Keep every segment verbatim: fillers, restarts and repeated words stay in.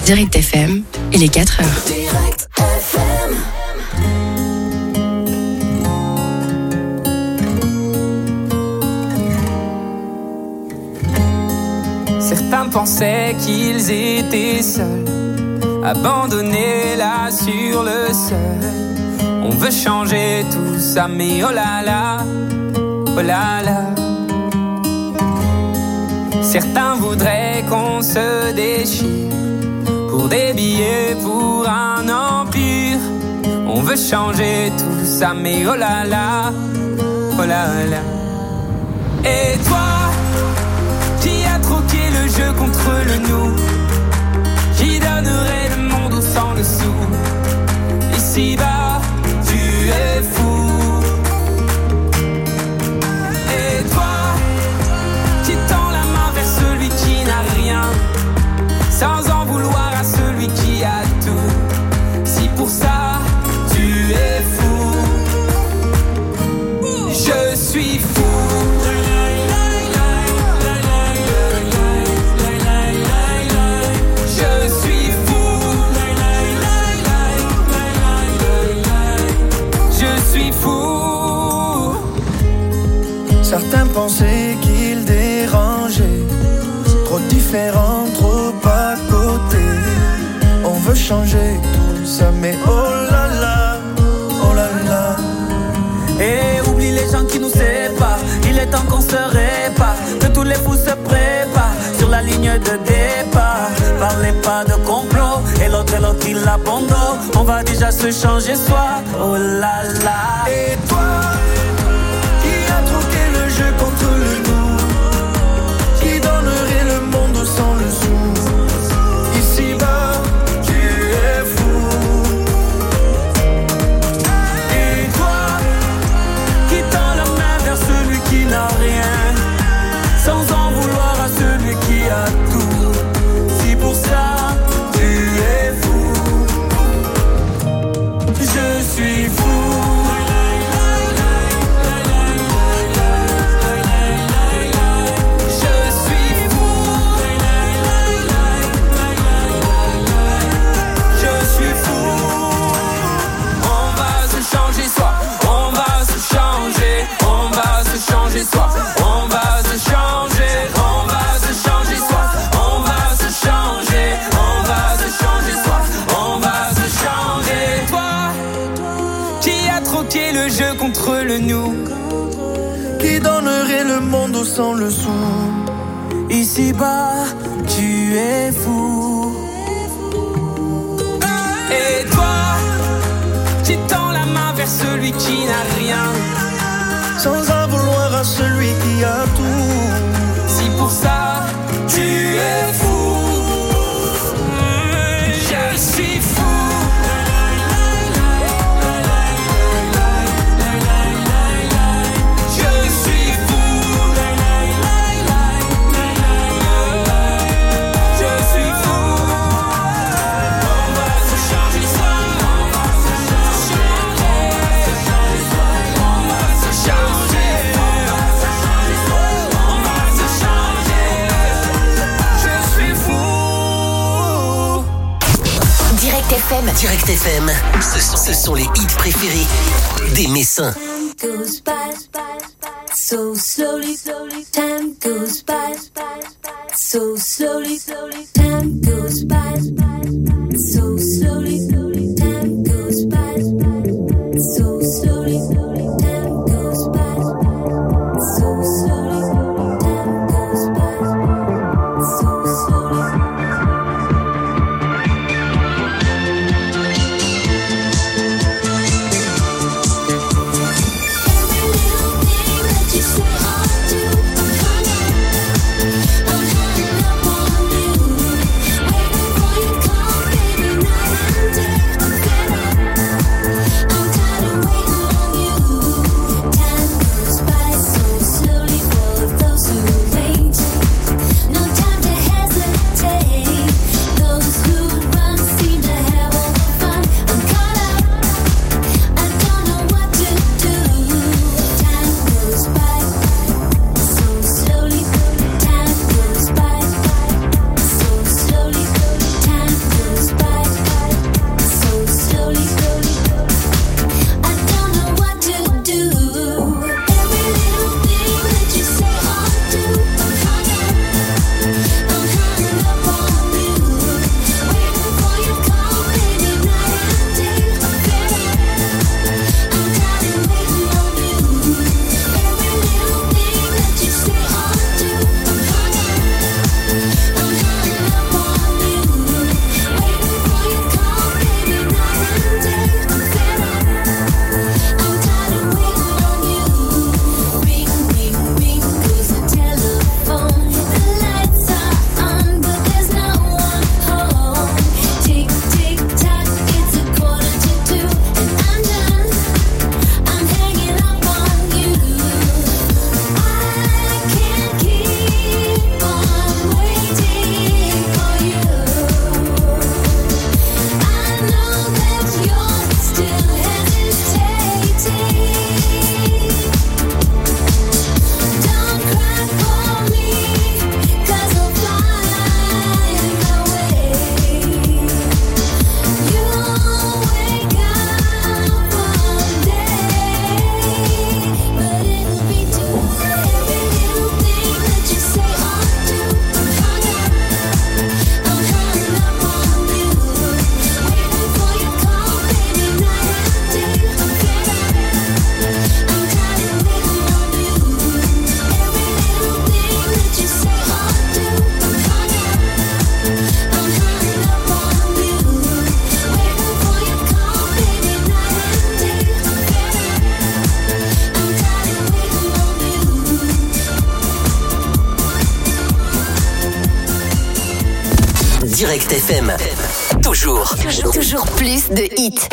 Direct F M, il est quatre heures. Direct F M. Certains pensaient qu'ils étaient seuls, abandonnés là sur le sol. On veut changer tout ça, mais oh là là, oh là là. Certains voudraient qu'on se déchire pour des billets, pour un empire. On veut changer tout ça, mais oh là là, oh là là. Et toi, qui a troqué le jeu contre le nous, qui donnerait le monde au sang le sou. Ici-bas, tu es fou. Et toi, qui tend la main vers celui qui n'a rien, sans en vouloir à celui qui a tout. Si pour ça, tu es fou, je suis fou. Certains pensaient qu'ils dérangeaient, trop différents, trop à côté. On veut changer tout ça, mais oh là là, oh là là. Et oublie les gens qui nous séparent, il est temps qu'on se répare, que tous les fous se préparent sur la ligne de départ. Parlez pas de complot, et l'autre et l'autre il abandonne. On va déjà se changer soi, oh là là. Et toi, jeu contre le nous, qui donnerait le monde sans le sou. Ici-bas, tu es fou. Et toi, qui tend la main vers celui qui n'a rien, sans en vouloir à celui qui a tout. Si pour ça, tu es fou, je suis fou. Soi. On va se changer, on va se changer soi. On va se changer, on va se changer soi. On va se changer. Toi, qui a troqué le jeu contre le nous, qui donnerait le monde au sang le sou. Ici-bas, tu es fou. Et toi, qui tend la main vers celui qui n'a rien, sans en vouloir à celui qui a tout. Si pour ça, tu es fou, je suis fou. Direct F M, ce sont, ce sont les hits préférés des Messins. Goes by so slowly, time goes by so slowly, time goes by so slowly, time goes by so slowly, time goes by so slowly, time goes by so slowly. I'm hanging up on you, waiting for you. Direct F M. Toujours. Toujours, toujours plus de hits.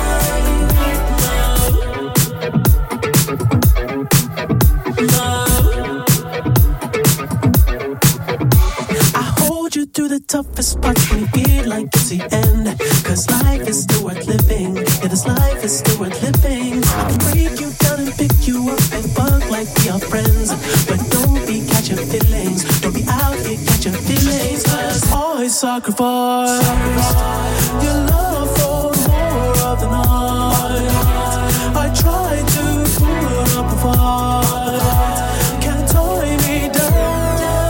Love hearts when you feel like it's the end. Cause life is still worth living. Yeah, this life is still worth living. I can break you down and pick you up and fuck like we are friends. But don't be catching feelings. Don't be out here catching feelings. Cause always sacrifice your love for more of the night. I try to put up a fight. Can't tie me down.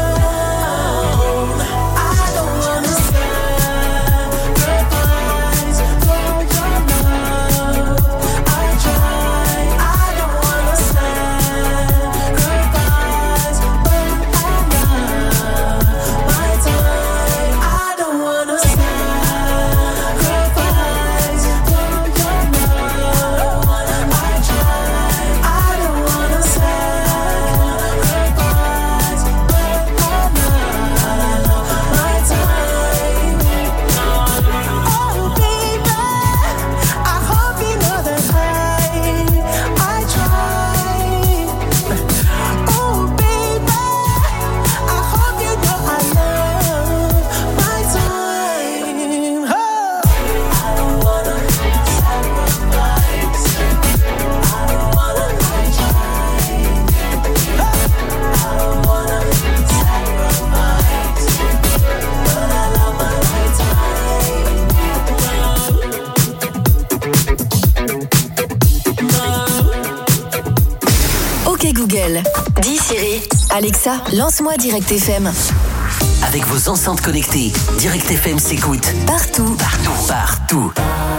Google. Dis Siri, Alexa, lance-moi Direct F M. Avec vos enceintes connectées, Direct F M s'écoute partout, partout, partout.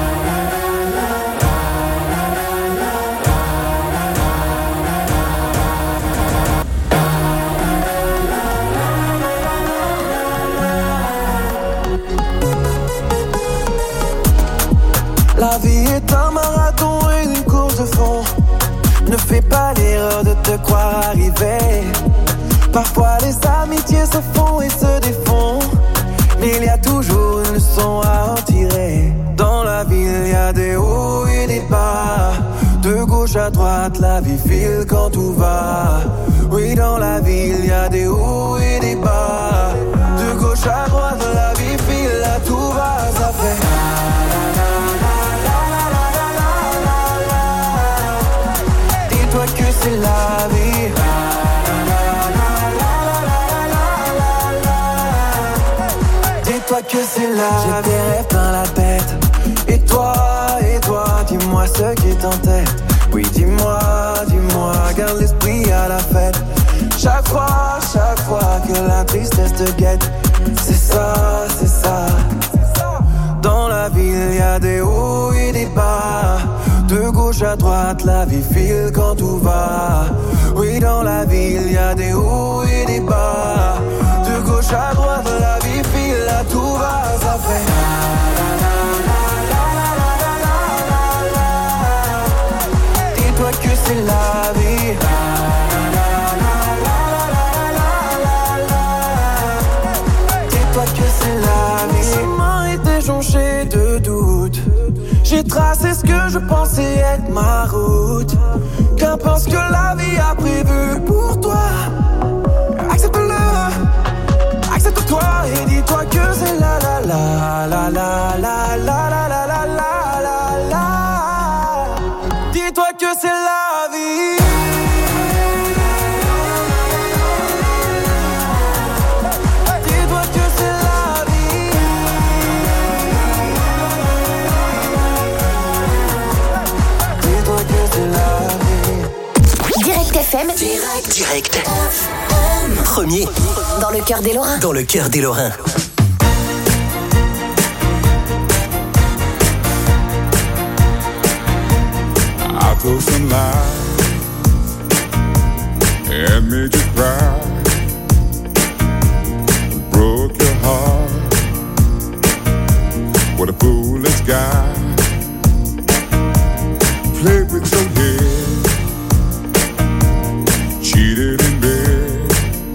La vie est un marathon et une course de fond. Ne fais pas l'erreur de te croire arrivé. Parfois les amitiés se font et se défont, mais il y a toujours une leçon à en tirer. Dans la vie il y a des hauts et des bas. De gauche à droite la vie file quand tout va. Oui, dans la vie il y a des hauts et des bas. De gauche à droite la vie file, là tout va, ça fait dis-toi que c'est la vie. Dis-toi que c'est la vie. J'ai des rêves dans la tête. Et toi, et toi, dis-moi ce qui est en tête. Oui, dis-moi, dis-moi, garde l'esprit à la fête. Chaque fois, chaque fois que la tristesse te guette. C'est ça, c'est ça. Dans la vie, il y a des hauts et des bas. De gauche à droite, la vie file quand tout va. Oui, dans la vie, il y a des hauts et des bas. De gauche à droite, la vie file, là tout va, ça fait dis-toi que c'est la vie. Dis-toi que c'est la vie. Mon chemin était jonché de doutes. J'ai tracé ce que je pensais être ma route. Qu'importe ce que la vie a prévu pour toi. Accepte-le, accepte-toi et dis-toi que c'est la la la la la la la la la la la la la. Dis-toi que c'est la vie. Dis-toi que c'est la vie. Dis-toi que c'est la vie. Direct F M. Direct, direct. F M. Premier. Dans le cœur des Lorrains. Dans le cœur des Lorrains. I told some lies and made you cry. Broke your heart. What a foolish guy. Played with your head. Cheated in bed.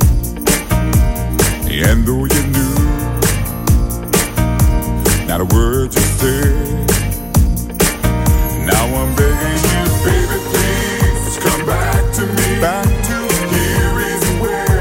And though you knew not a word you said, now I'm begging you, baby, please come back to me. Back to here is where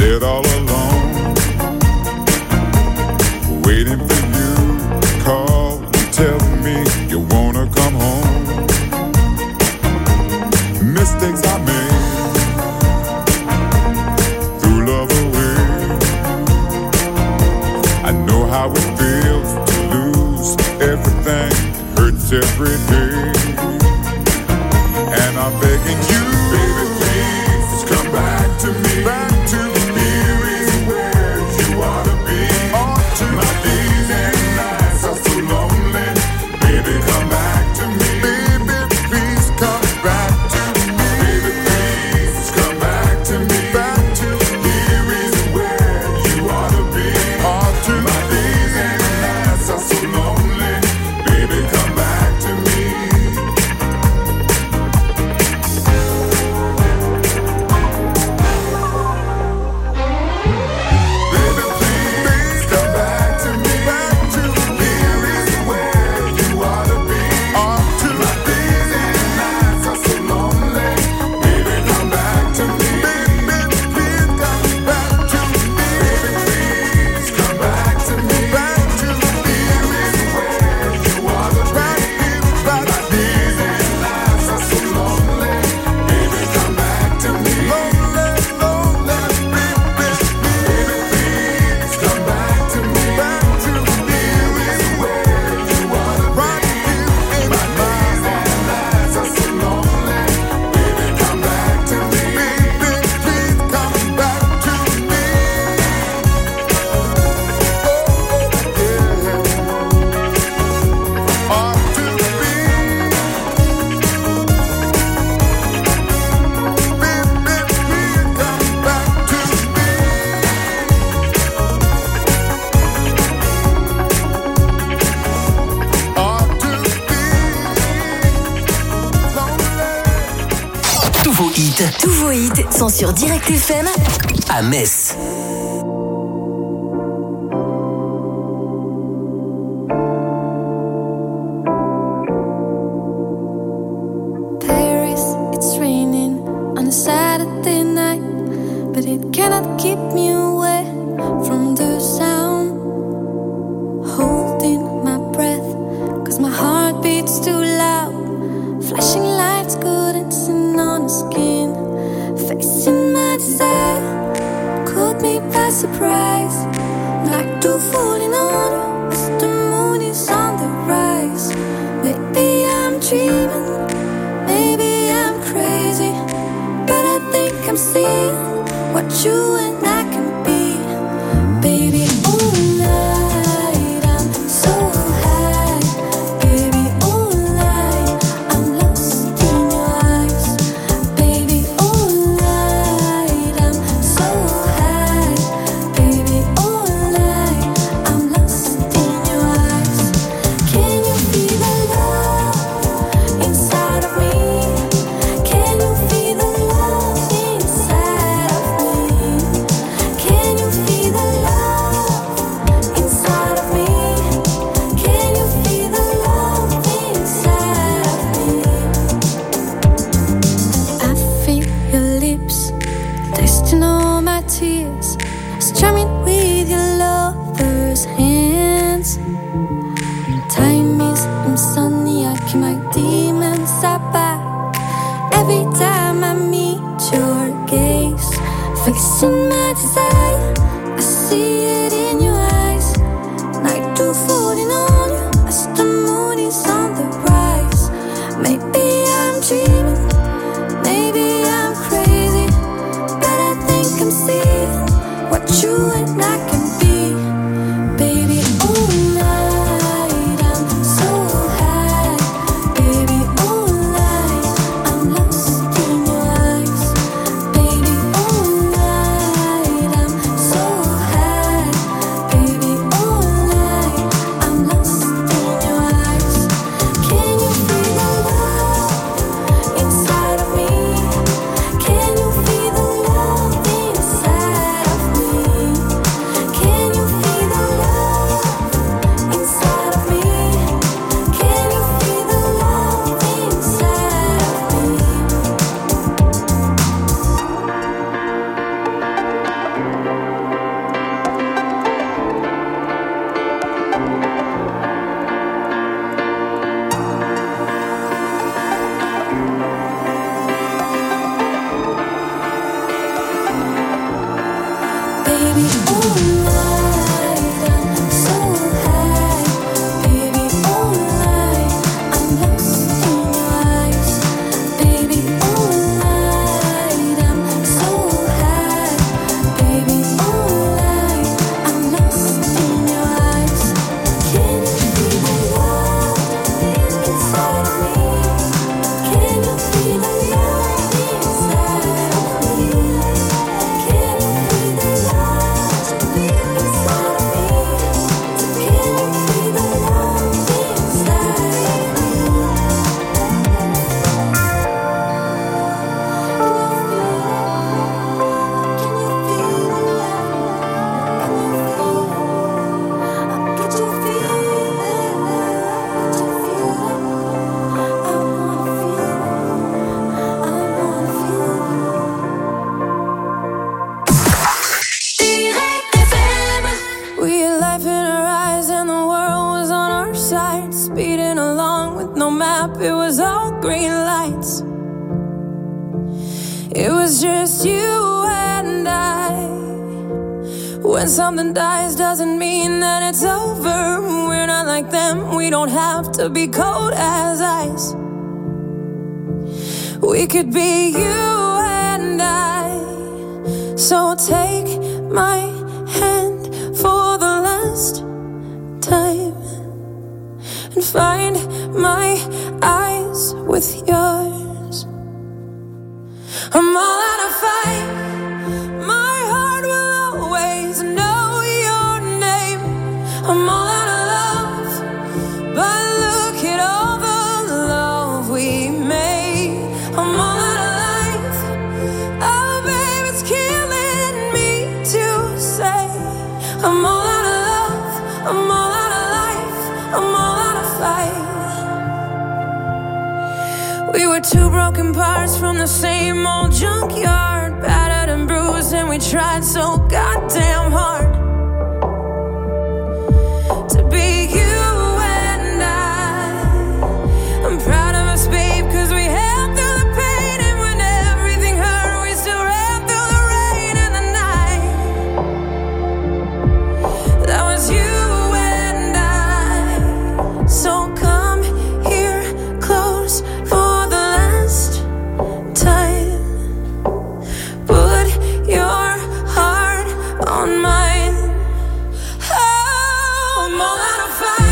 sit all alone, waiting for you. Call, tell me you wanna come home. Mistakes I made threw love away. I know how it feels to lose everything. It hurts every day. And I'm begging you, baby, please come back to me. Back to me. Here is where you ought to be. Ought to. My days and nights are so lonely. Baby, come back to me. Baby, please come back to me. Baby, please come back to me. Back to me. Here is where you ought to be. Ought to. My days and nights are so lonely. Baby, come back to me. Tous vos hits sont sur Direct F M à Metz. Paris, it's raining on a Saturday night, but it cannot keep me away from the sound. Holding my breath, cause my heart beats too loud. Flashing lights couldn't sin on the skin. Facing my desire, caught me by surprise. Like two falling on as the moon is on the rise. Maybe I'm dreaming, maybe I'm crazy, but I think I'm seeing what you and I can be. Baby, all night I'm so high. Baby, all night I'm lost in your eyes. Baby, all night I'm so high. Baby, all night I'm lost in your eyes. Can you feel the love inside of me? Can you feel the love inside of me? Can you feel the love inside of me? Can you feel the love inside of me? I feel your lips tasting all my tears, strumming with your lover's hands. Time is insomniac, my demons are back. Every time I meet your gaze, facing my desire, I see it in your eyes. Night two falling on you as the moon is on the rise. Maybe I'm dreaming, maybe I'm crazy, but I think I'm seeing what you and I can be. Baby, all night I'm so high. Baby, all night I'm lost in your eyes. Baby, all night I'm so high. Baby, all night I'm lost in your eyes. Can you feel the love inside of me? Can you feel the love inside of me? When something dies doesn't mean that it's over. We're not like them, we don't have to be cold as ice. We could be you and I. So take my hand for the last time and find my eyes with yours. I'm all out of fight. I'm all out of love, but look at all the love we made. I'm all out of life, oh babe, it's killing me to say. I'm all out of love, I'm all out of life, I'm all out of fight. We were two broken parts from the same old junkyard, battered and bruised, and we tried so goddamn hard. Proud of us, babe, cause we held through the pain, and when everything hurt, we still ran through the rain and the night. That was you and I. So come here close for the last time. Put your heart on mine. Oh, I'm all out of fight.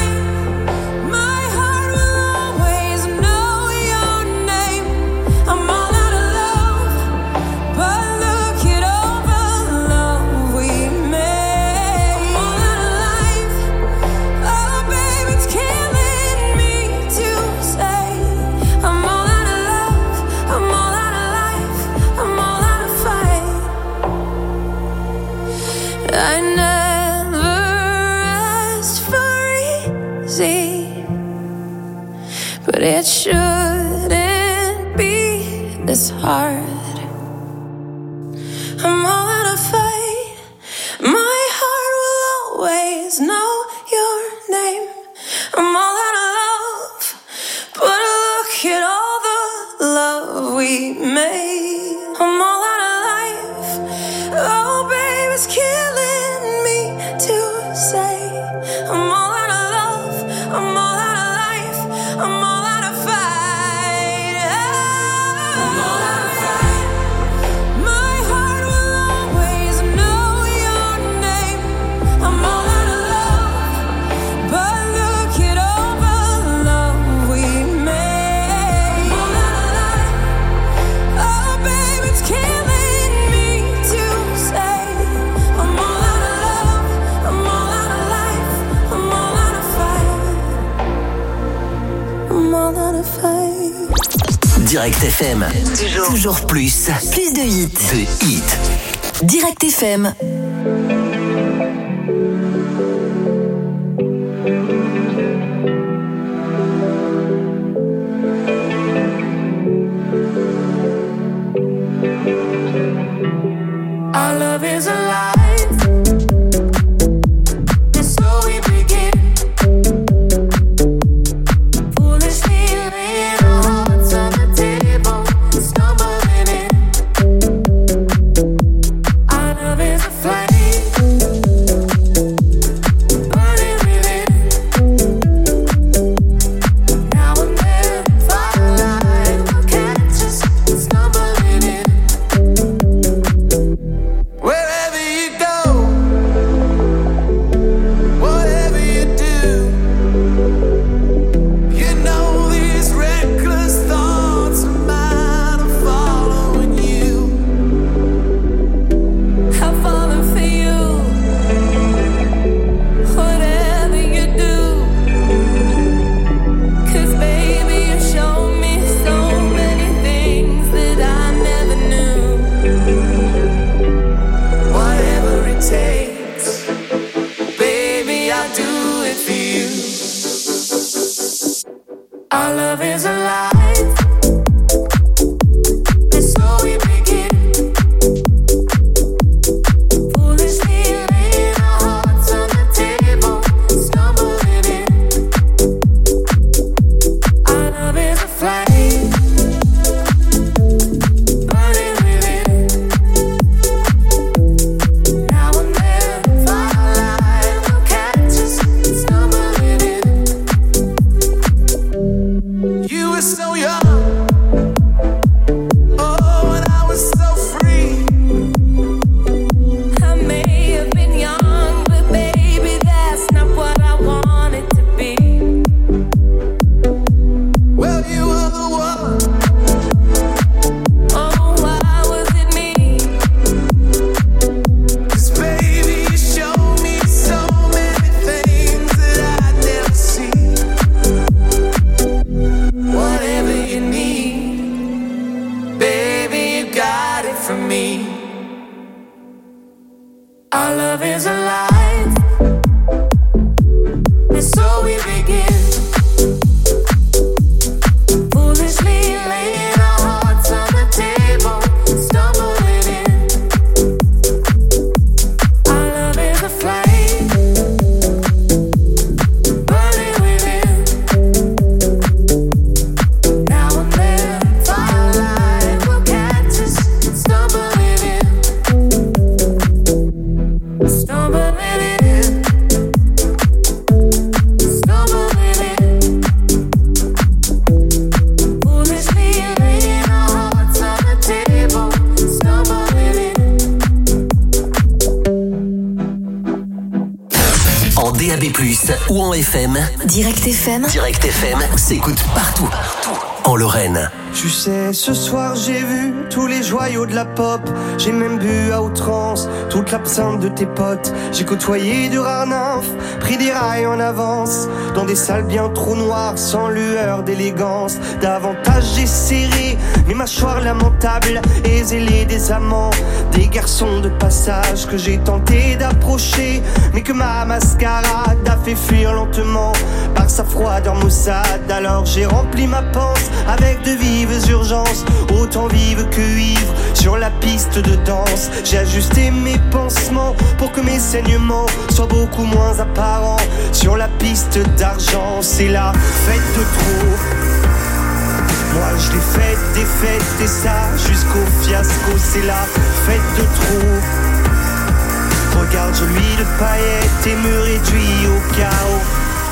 I never asked for easy, but it shouldn't be this hard. I'm all out of fight. My heart will always know your name. I'm all out of love, but look at all the love we made. I'm all out of life. Oh, babe, it's killing me to say. I'm all out of love, I'm all out of life, I'm all out of fight. Oh, I'm all out of fight. My heart will always know your name. I'm all out of love, but look at all the love we made. I'm all out of life. Oh, babe, it's killing me to say. I'm all out of love, I'm all out of life, I'm all out of fight. I'm all out of fight. Direct F M. Toujours, Toujours plus. Plus de hits. De hits. Direct F M. Our love is alive. It's so we begin. Foolishly laying our hearts on the table, stumbling in. Our love is a flame. love is alive, and so we begin. Foolishly laying our hearts on the table, stumbling in. Our love is a flame, burning within. Now and then, firelight will catch us, stumbling in. Stumbling in, stumbling in. Foolishly laying our hearts on the table, stumbling in. En D A B plus, ou en F M. Direct F M. Direct F M s'écoute partout. En Lorraine. Tu sais, ce soir j'ai vu tous les joyaux de la pop. J'ai même bu à outrance toute l'absinthe de tes potes. J'ai côtoyé de rares nymphes, pris des rails en avance, dans des salles bien trop noires, sans lueur d'élégance. Davantage j'ai serré mes mâchoires lamentables et zélé des amants, des garçons de passage que j'ai tenté d'approcher, mais que ma mascarade a fait fuir lentement par sa froideur maussade. Alors j'ai rempli ma panse avec de vives urgences, autant vives que ivres, sur la piste de danse. J'ai ajusté mes pansements pour que mes saignements soient beaucoup moins apparents. Sur la piste d'argent, c'est la fête de trop. Moi je l'ai faite, des fêtes et ça jusqu'au fiasco. C'est la fête de trop. Regarde, je lui de paillettes et me réduis au chaos.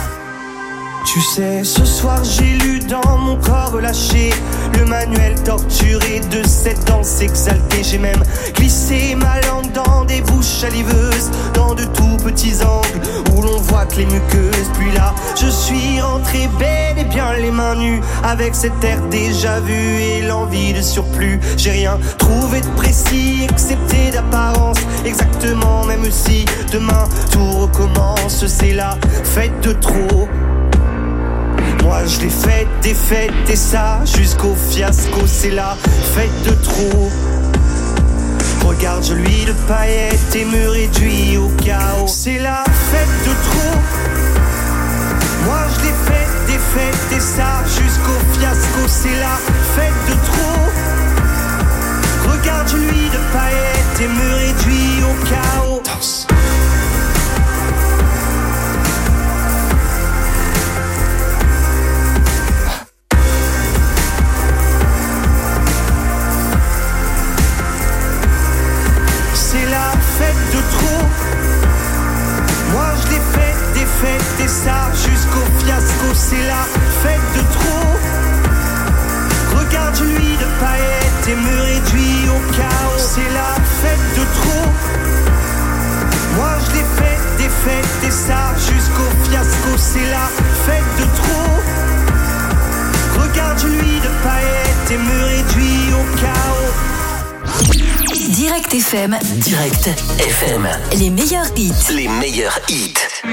Tu sais, ce soir j'ai lu dans mon corps relâché le manuel torturé de cette danse exaltée. J'ai même glissé ma langue dans des bouches saliveuses, dans de tout petits angles où l'on voit que les muqueuses. Puis là, je suis rentré bel et bien les mains nues, avec cet air déjà vu et l'envie de surplus. J'ai rien trouvé de précis, excepté d'apparence, exactement, même si demain tout recommence. C'est la fête de trop. Moi je l'ai faite, des fêtes et ça jusqu'au fiasco. C'est la fête de trop. Regarde, je lui de paillettes et me réduis au chaos. C'est la fête de trop. Moi je l'ai faite, des fêtes et ça jusqu'au fiasco. C'est la fête de trop. Regarde, je lui de paillettes et me réduis au chaos. Danse. Fête de trop. Moi je l'ai faite, des fêtes et ça jusqu'au fiasco. C'est la fête de trop. Regarde, je lui de paillettes et me réduis au chaos. C'est la fête de trop. Moi je l'ai faite, des fêtes et ça jusqu'au fiasco. C'est la fête de trop. Regarde, je lui de paillettes et me réduis au chaos. Direct F M. Direct F M. Les meilleurs hits. Les meilleurs hits.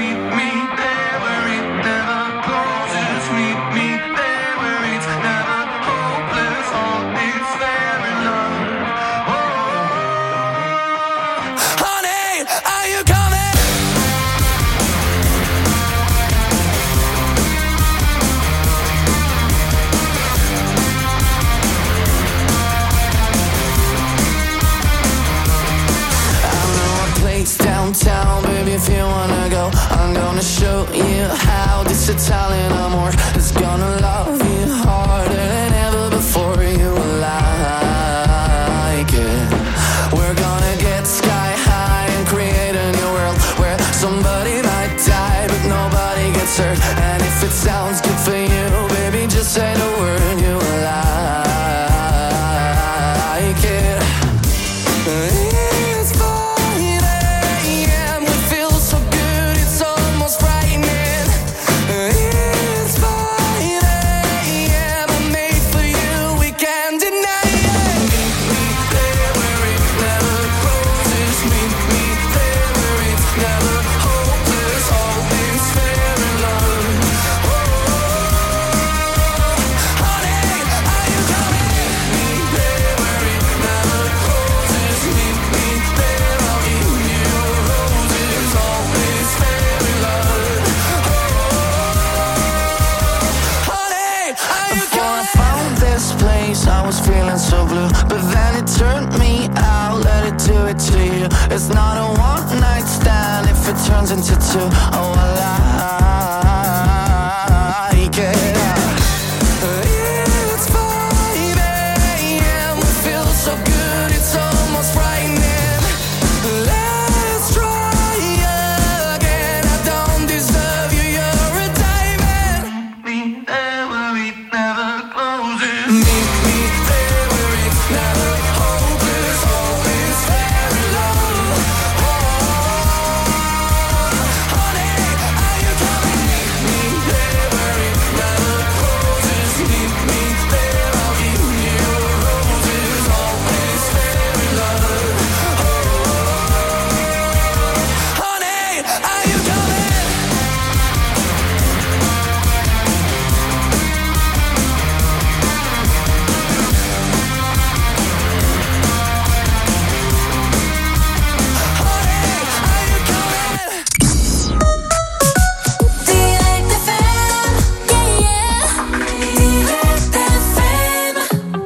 Downtown, baby, if you wanna go, I'm gonna show you how this Italian amor is gonna love you harder than ever before. You will like it. We're gonna get sky high and create a new world where somebody might die but nobody gets hurt. And if it sounds good for you, baby, just say the word. You will like it. It's five a.m. we feel so good, it's almost frightening. It's it to you. It's not a one night stand if it turns into two. Oh, I like it. It's five a.m. It feels so good, it's almost frightening. Let's try again. I don't deserve you, you're a diamond. Meet me there where it never closes. Meet me there where it's never hopeless. Always fair and love. Oh, honey, are you coming? Meet me there where it never closes. Meet me there, I'll give you roses. Always fair and love. Oh, honey, are you coming? Direct F M, yeah, yeah. Direct F M.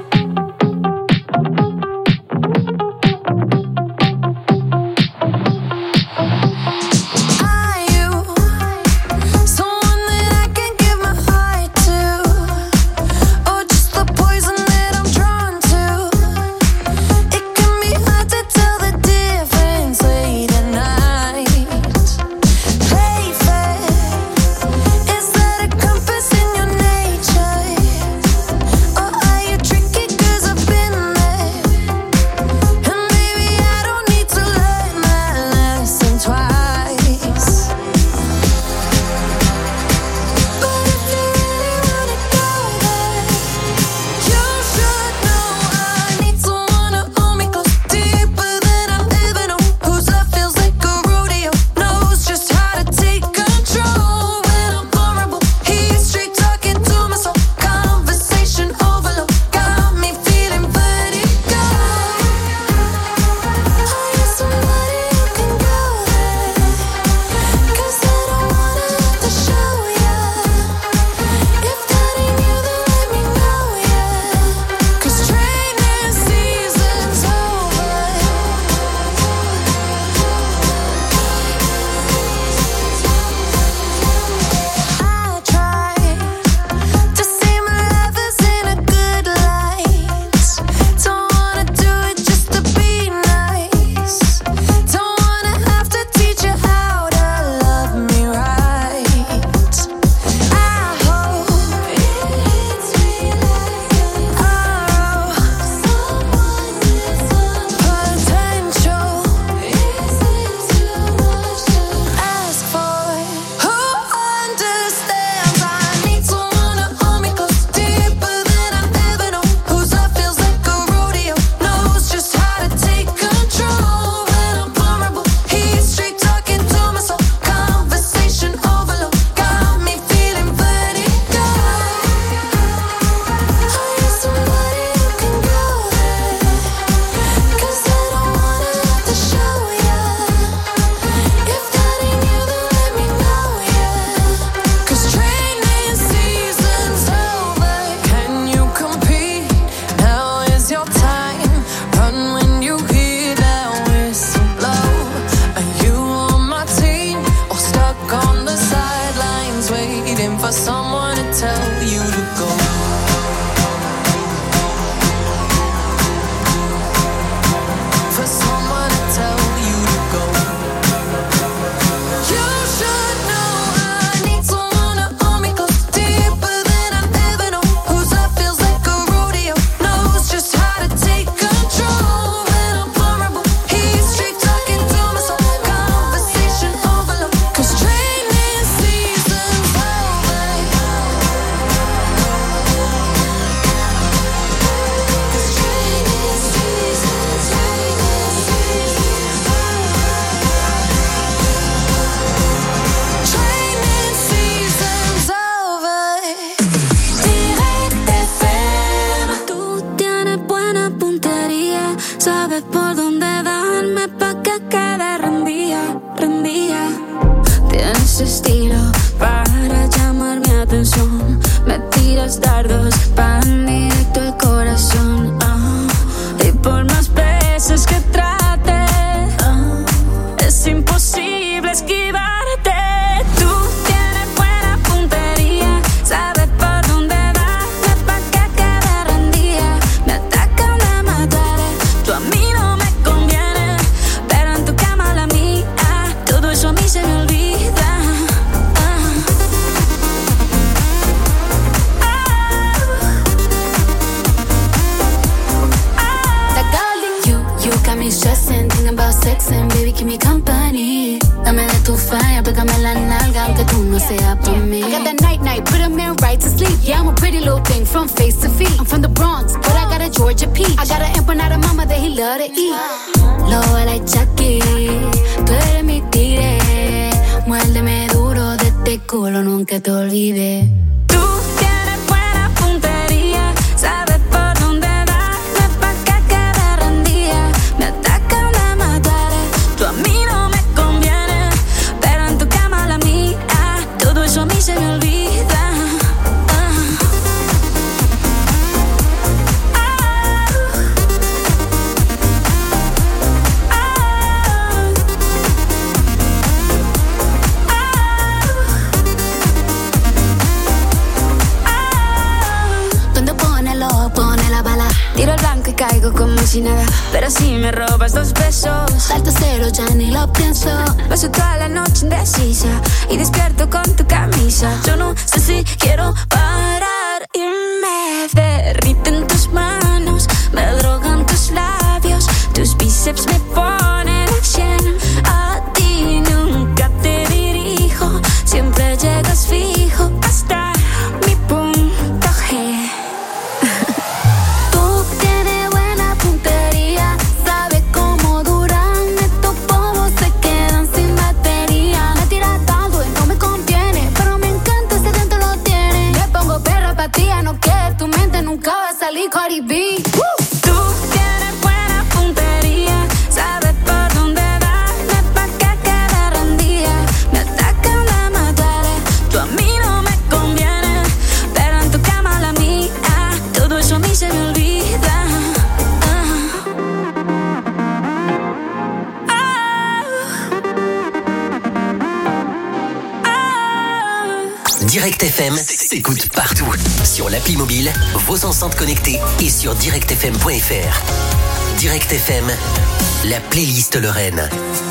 Are you someone that I can give my heart to, or just the poison that I'm drawn to? It can be hard to tell the difference late at night. Play fair, is that a compass in your nature, or are you tricky 'cause I've been there? And maybe I don't need to learn that lesson twice. But if you really wanna go there, you should know I need someone to hold me close, deeper than I've ever known. Whose love feels like a rodeo, knows just how to take control when I'm vulnerable. He's straight talking to my soul, conversation overload, got me feeling vertigo. Are you somebody who can go there? 'Cause I don't wanna have to show ya. If that ain't you, then let me know, yeah. 'Cause training season's over. I try to see my lovers in a good light. Don't wanna do it just to be nice. Don't wanna have to teach you how to love me right. I hope it hits me like an arrow. Someone with some potential. Is it too much to ask for? Who understands? I need someone to hold me close, deeper than I've ever known. Whose love feels like a rodeo, knows just how to take control when I'm vulnerable. He's straight talking to my soul, conversation overload, got me feeling vertigo. Are you somebody who can go there? 'Cause I don't wanna have to show ya. If that ain't you, then let me know, yeah. 'Cause training season's over. Can you compete? Now is your time. Run when you hear that whistle blow. Are you on my team or stuck on the sidelines waiting for someone to tell you to go? For someone to tell you to go. You should know I need someone to hold me close, deeper than I've ever known. Whose love feels like a rodeo, knows just how to take control when I'm vulnerable. He's straight talking to my soul, conversation overload. 'Cause training season's over. directo al corazón. Ah. Y por más veces que trate baby, keep me company. Dame de tu fire, pégame la nalga, aunque tú no seas por mí. I got that night night, put a man right to sleep. Yeah, I'm a pretty little thing from face to feet. I'm from the Bronx, but I got a Georgia peach. I got an empanada mama that he love to eat. Low like Chucky, tú eres mi tigre. Muérdeme duro de este culo, nunca te olvides. Se me olvida. Ah. Ah. Ah. Donde pone el ojo, pone la bala. Tiro el blanco y caigo como si nada. Pero si me robas dos besos, salto cero, ya ni lo pienso. Paso toda la noche indecisa y despierto con tu camisa. Yo no sé si quiero parar y me derriten tus manos, me drogan tus labios, tus bíceps me ponen a cien. A ti nunca te dirijo, siempre llegas fijo hasta mi punto G. Cardi B. Tú tienes buena puntería, sabes por dónde darme pa' que quede rendida. Me atacan, me mataré, tú a mí no me conviene, pero en tu cama la mía, todo eso a mí se me olvida. Direct F M s'écoute partout. Sur l'appli mobile, vos enceintes connectées et sur direct f m point f r. Direct F M, la playlist Lorraine.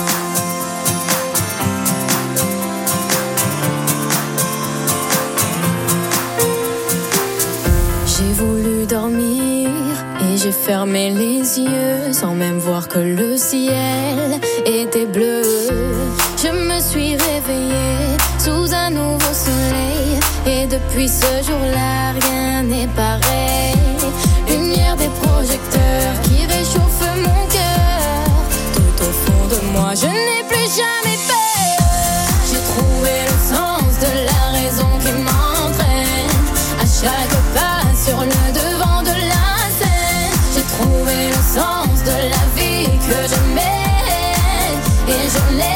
J'ai voulu dormir et j'ai fermé les yeux sans même voir que le ciel était bleu. Je me suis réveillée sous un nouveau soleil et depuis ce jour-là rien n'est pareil. Lumière des projecteurs qui réchauffe mon cœur. Tout au fond de moi je n'ai plus jamais peur. J'ai trouvé le sens de la raison qui m'entraîne à chaque pas sur le devant de la scène. J'ai trouvé le sens de la vie que je mène et je l'aime.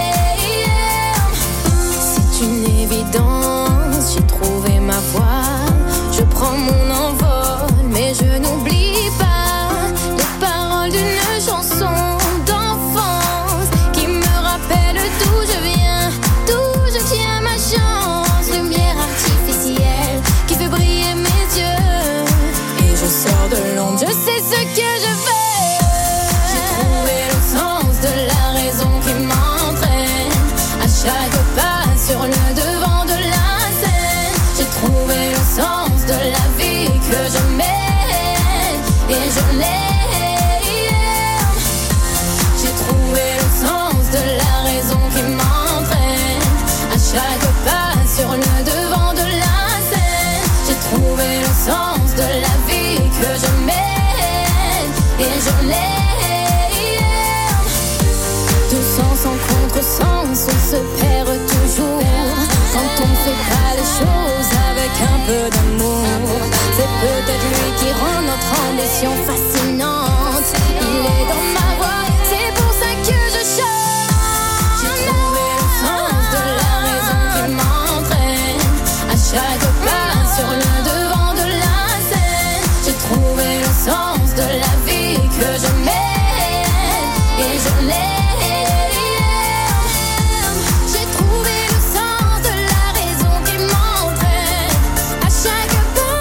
C'est une évidence, j'ai trouvé ma voie. Je prends mon envol, mais je n'oublie pas les paroles d'une chanson d'enfance qui me rappelle d'où je viens, d'où je tiens ma chance. Lumière artificielle qui fait briller mes yeux et je sors de l'ombre, je sais ce que je veux. J'ai trouvé le sens de la raison qui m'entraîne à chaque pas sur le devant de la scène. J'ai trouvé le sens de la vie que je mène et je l'aime. J'ai trouvé le sens de la raison qui m'entraîne à chaque pas sur le devant de la scène. J'ai trouvé le sens de la vie que je mène et je l'aime. Tout sens en contresens, on se perd toujours quand on ne fait pas les choses avec un peu d'amour. C'est peut-être lui qui rend notre ambition fascinante. Il est dans ma voix, c'est pour ça que je chante. J'ai trouvé le sens de la raison qui m'entraîne à chaque pas sur le devant de la scène. J'ai trouvé le sens de la vie que je mène et je l'aime. J'ai trouvé le sens de la raison qui m'entraîne à chaque pas.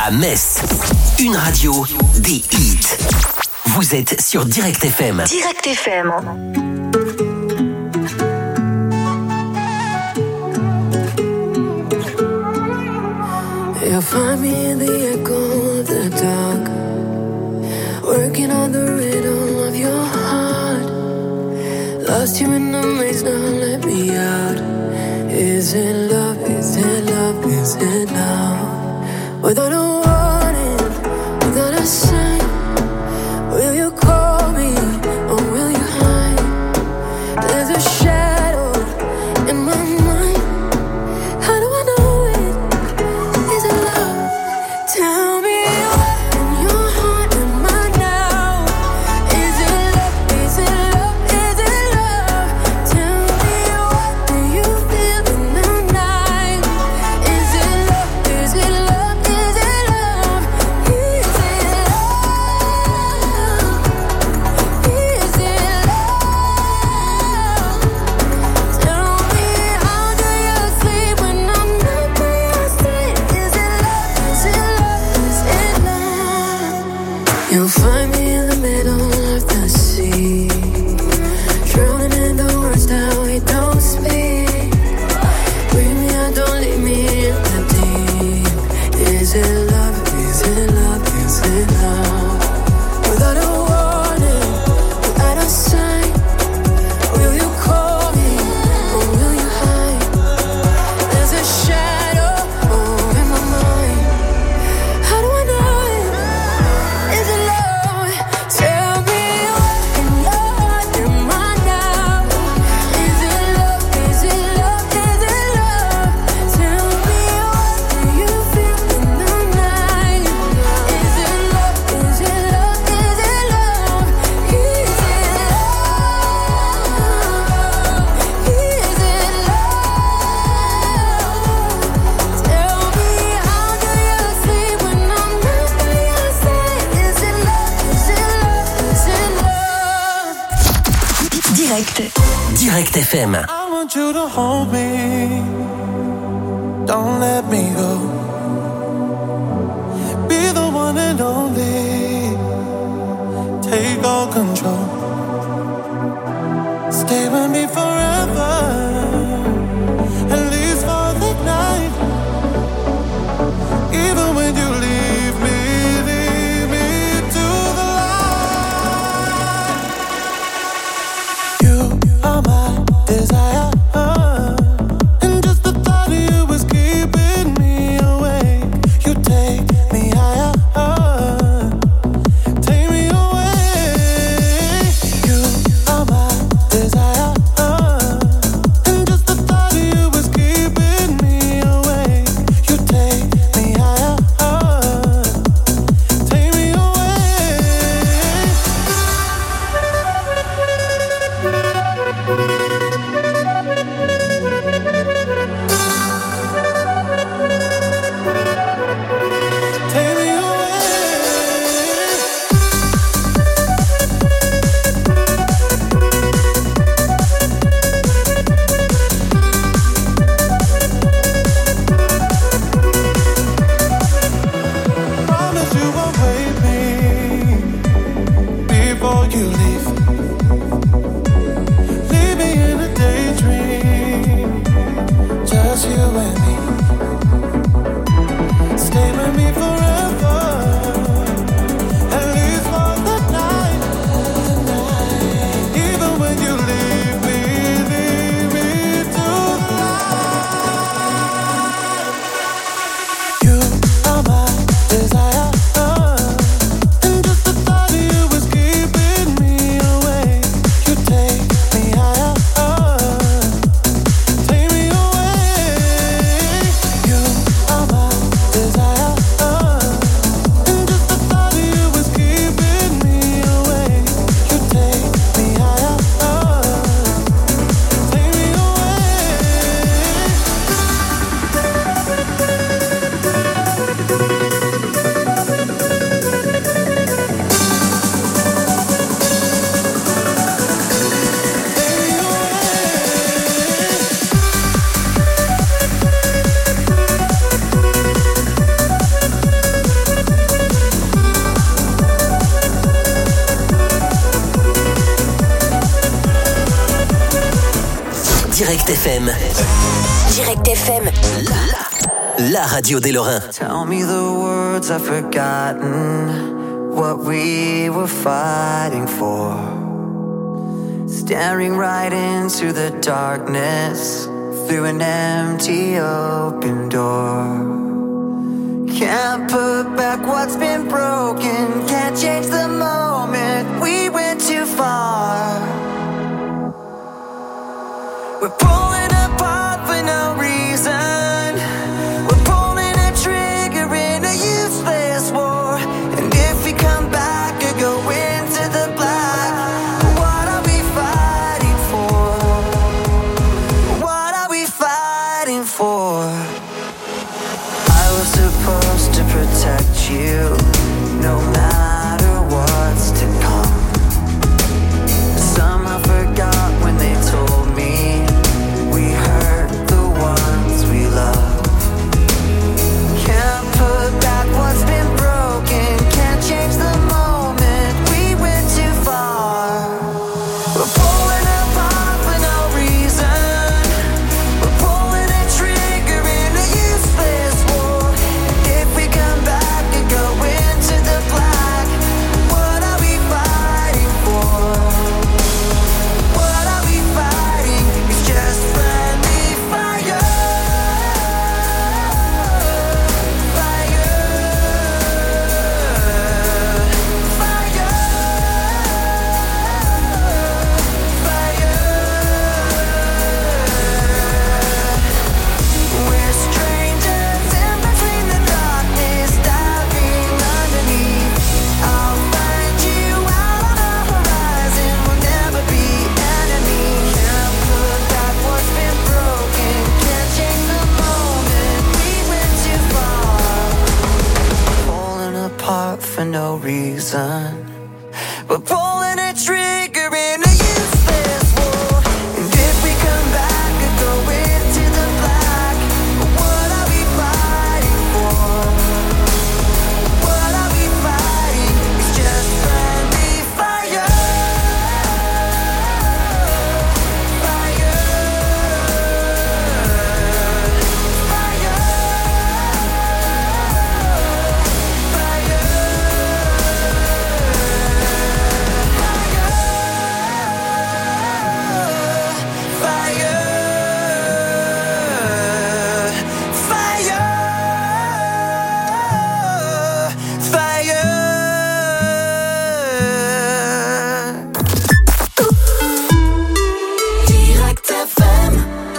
à Metz. Une radio, des hits. Vous êtes sur Direct F M. Direct F M. You'll find me in the echo of the dark, working on the rhythm of your heart. Lost you in the maze, now let me out. Is it love, is it love, is it love? Without a warning, without a sign, will you call me or will you hide? There's a shadow in my mind. How do I know it? Is it love? Tell me what in your heart am I now? Is it love? Is it love? Is it love? Tell me what do you feel in the night? Is it love? Is it love? Is it love? Is it love? Is it love? Tell me how do you sleep when I'm not by your side? Is it love? Is it love? Is it love? You'll find me in the middle of the sea, drowning in the words that we don't speak. Bring me out, don't leave me in the deep. Is it love? Is it love? Is it love? Without a warning, without a sign, will you call me or will you hide? There's a shadow oh, in my mind. How do I know it? Is it love? Tell me what in your heart am I now? Is it love? Is it love? Is it love? Tell me what do you feel in the night? Is it love? Is it love? Is it love? Is it love? Is it love? Tell me how do you sleep when I'm not by your side? Is it love? Is it love? Is it love? Direct. Direct F M. I want you to hold me, don't let me go. Be the one and only, take all control. Stay with me forever, at least for the night. Even when you leave me, leave me to the light. You are my desire, and just the thought of you is keeping me awake. You take me higher, take me away. You are my desire, Direct F M. Direct F M. La, la radio des Lorrains. Tell me the words I've forgotten, what we were fighting for. Staring right into the darkness, through an empty open door. Can't put back what's been broken, can't change the moment, we went too far. We're pulling apart for no reason, we're pulling a trigger in a useless war. And if we come back or go into the black, what are we fighting for? What are we fighting for? I was supposed to protect you, no matter what's to come. Somehow forgot when they told me we hurt the ones we love. Can't put back what's been broken, can't change the moment, we went too far. We're pulling apart for no reason, we're pulling a trigger in a useless war. And if we come back and go into the black, what are we fighting for? What are we fighting? It's just friendly fire. Fire. Fire. Fire. We're strangers in between the darkness, diving underneath. I'll find you out on the horizon, we'll never be enemies. Can't put back what's been broken, can't change the moment, we went too far. Pulling apart for no reason, we're pulling a trigger in a useless war. And if we come back and go into the black, what are we fighting for? What are we fighting? It's just friendly fire. Fire. Direct F M.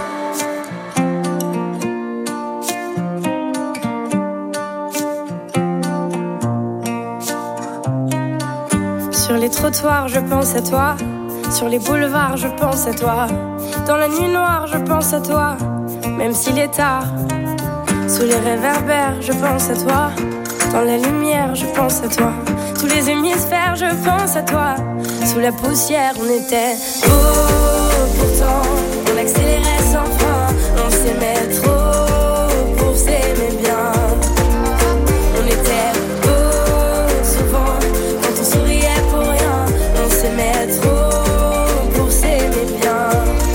Sur les trottoirs, je pense à toi. Sur les boulevards, je pense à toi. Dans la nuit noire, je pense à toi. Même s'il est tard. Sous les réverbères, je pense à toi. Dans la lumière, je pense à toi. Tous les hémisphères, je pense à toi. Sous la poussière, on était beau. Pourtant, on accélérait sans frein. On s'aimait trop pour s'aimer bien. On était beau souvent quand on souriait pour rien. On s'aimait trop pour s'aimer bien.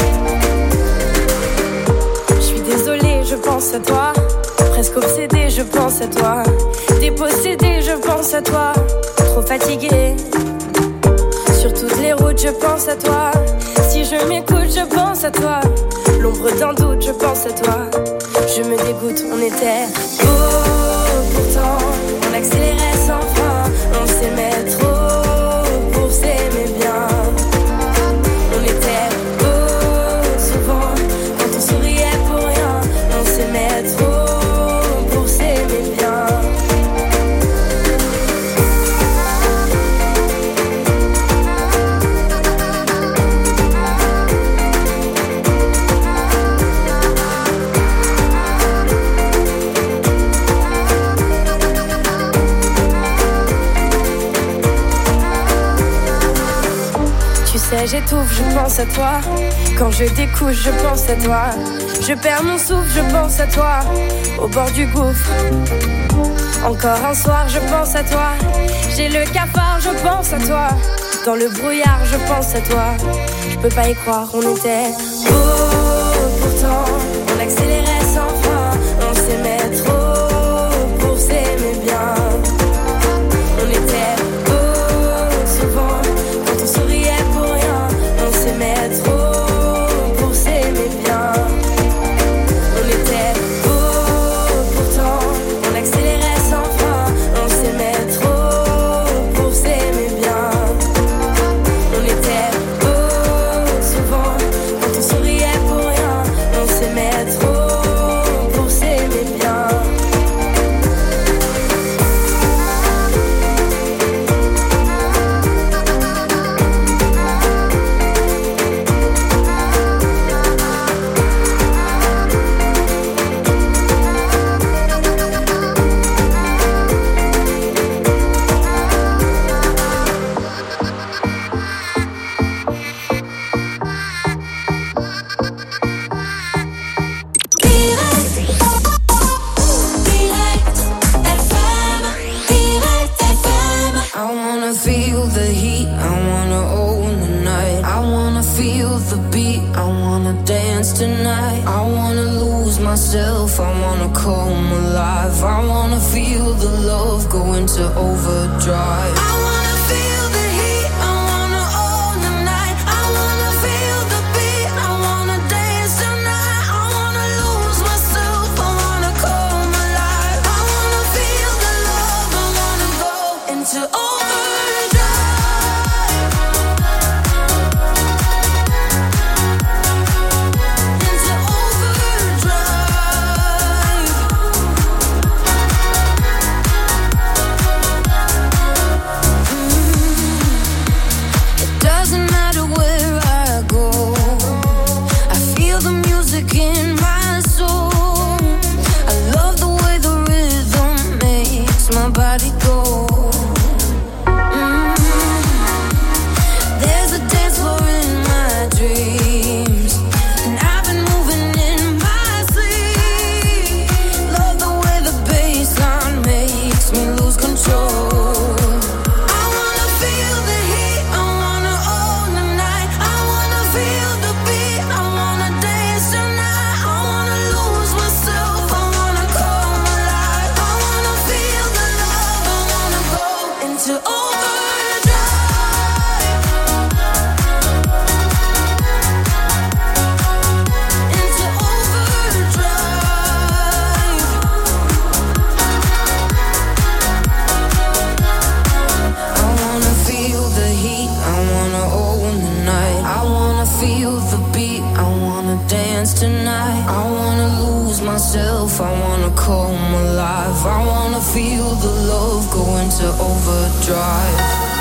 Je suis désolée, je pense à toi. Presque obsédée, je pense à toi. Dépossédée, je pense à toi. Trop fatiguée. Sur toutes les routes, je pense à toi. Si je m'écoute, je pense à toi. L'ombre d'un doute, je pense à toi. Je me dégoûte, on était beau. Pourtant, on accélérait sans frein. On s'aimait trop pour s'aimer bien. On était beau souvent quand on souriait pour rien. On s'aimait trop pour s'aimer bien. J'étouffe, je pense à toi. Quand je découche, je pense à toi. Je perds mon souffle, je pense à toi. Au bord du gouffre. Encore un soir, je pense à toi. J'ai le cafard, je pense à toi. Dans le brouillard, je pense à toi. Je peux pas y croire, on était beau. wanna dance tonight. I wanna lose myself, I wanna come alive. I wanna feel the love go into overdrive. I wanna feel the heat, I wanna own the night. I wanna feel the beat, I wanna dance tonight. I wanna lose myself, I wanna come alive. I wanna feel the love, I wanna go into overdrive. In my soul, I love the way the rhythm makes my body go. Mm. There's a dance floor in my dreams, and I've been moving in my sleep. Love the way the bassline makes me lose control. I wanna feel the heat, I wanna own the night. I wanna feel the beat, I wanna dance tonight. To overdrive, into overdrive. I wanna feel the heat, I wanna own the night. I wanna feel the beat, I wanna dance tonight. I wanna lose myself, I wanna come alive. I wanna feel the love go into overdrive.